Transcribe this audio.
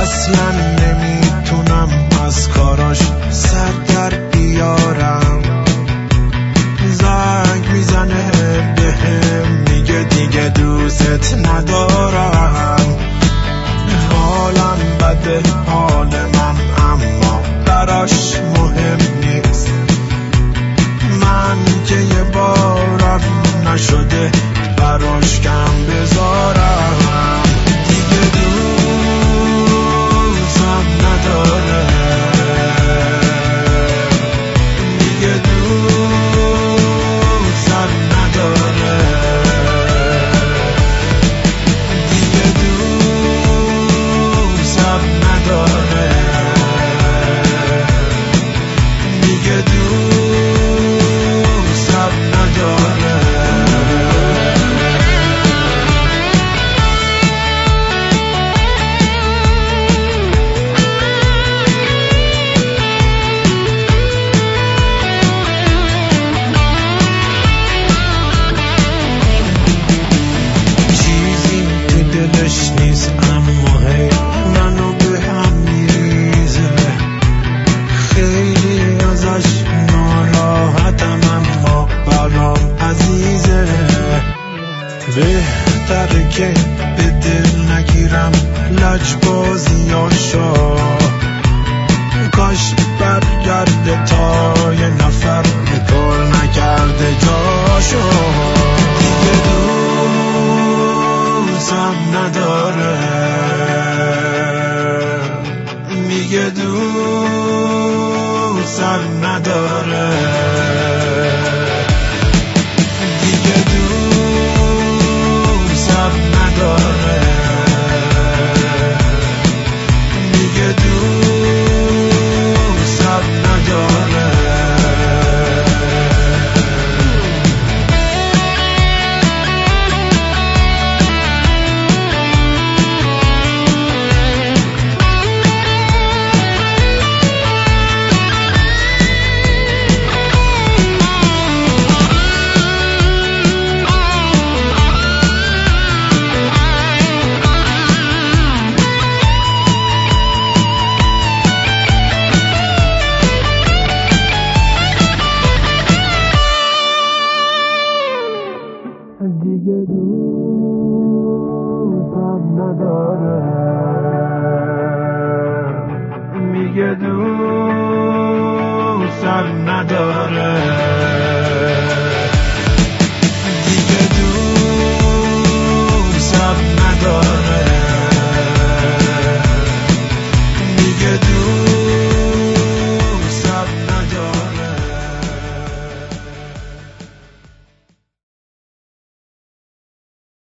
اصلا نمیتونم از کاراش سر در بیارم. زنگ میزنه بهم میگه دیگه دوست ندارم. حالم بده حال من اما براش مهم نیست. من که یه بارم نشده براش کم بذارم. دیگه دوستم نداره، دیگه دوستم نداره، دیگه دوستم نداره، دیگه دوستم نداره. چیزی تو دلش نیست اما هی منو به هم میریزه. خیلی ازش ناراحتم اما برام عزیزه. بهتره که به دل نگیرم لجبازیاشو. کاش برگرده تا یه نفر کار نکرده جاشو. دیگه دوستم نداره، میگه دوستم نداره، دیگه دوستم نداره، دیگه دوستم نداره. دیگه دوستم نداره، میگه دوستم نداره.